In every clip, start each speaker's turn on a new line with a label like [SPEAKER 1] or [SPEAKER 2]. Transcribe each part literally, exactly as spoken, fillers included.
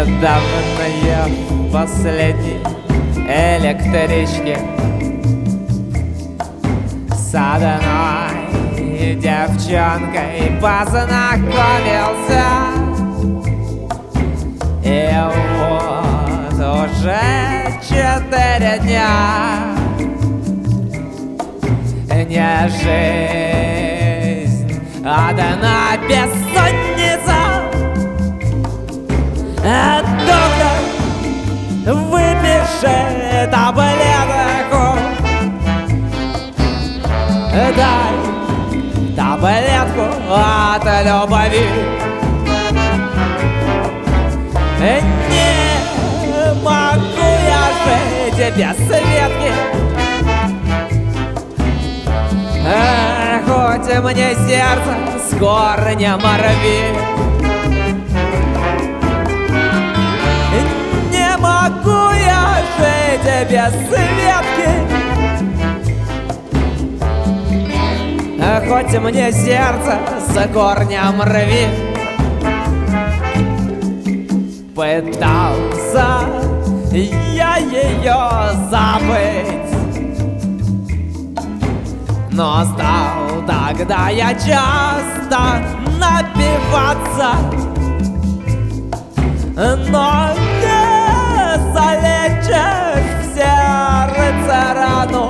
[SPEAKER 1] Недавно я в последней электричке с одной девчонкой познакомился. И вот уже четыре дня не жизнь, одна бессонница. Доктор, выпиши таблетку, дай таблетку от любви. Не могу я жить без Светки, хоть мне сердце с корнем рви. Не могу я жить без Светки, хоть мне сердце с корнем рви. Пытался я ее забыть, но стал тогда я часто напиваться. Но не залечишь в сердце рану,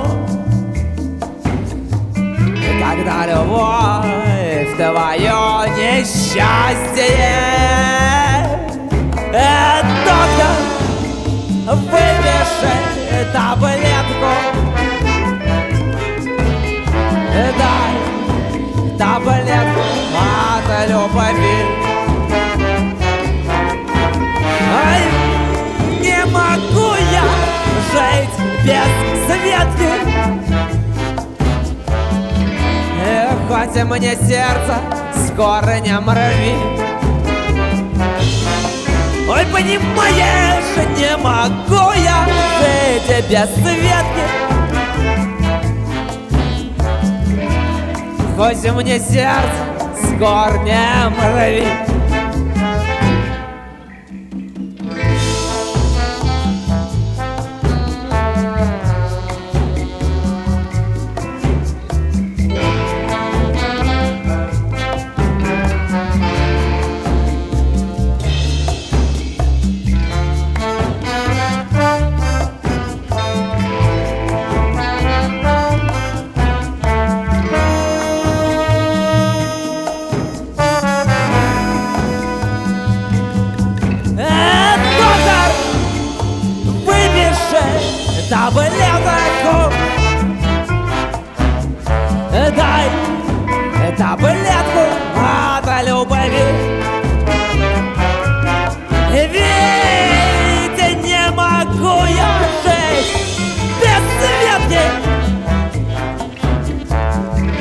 [SPEAKER 1] когда любовь твое несчастье. Доктор, выпиши таблетку, дай таблетку от любви. Ай, не могу я жить без Светки, хоть мне сердце с корнем рви. Ой, понимаешь, не могу я жить без Светки, хоть мне сердце с корнем рви. Таблетку, дай таблетку от любви. Ведь не могу я жить без Светки,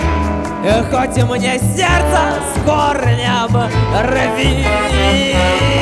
[SPEAKER 1] хоть мне сердце с корнем рви.